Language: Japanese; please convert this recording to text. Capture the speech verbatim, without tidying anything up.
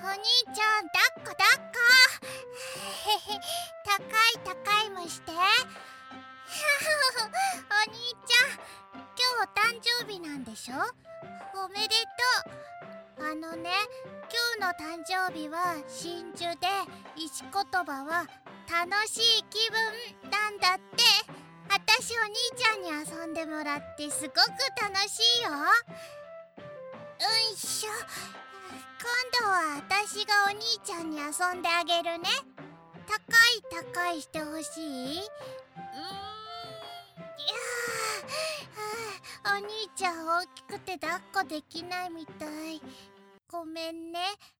兄ちゃん、抱っこ抱っこ。へへ、高い高いもして。お兄ちゃん、今日お誕生日なんでしょ？おめでとう。あのね、今日の誕生日は真珠で、石言葉は楽しい気分なんだって。あたしお兄ちゃんに遊んでもらってすごく楽しいよ。うんしょ。今度はあたしがお兄ちゃんに遊んであげるね。高い高いしてほしい？うーん、いやー、はあ、お兄ちゃん大きくて抱っこできないみたい。ごめんね。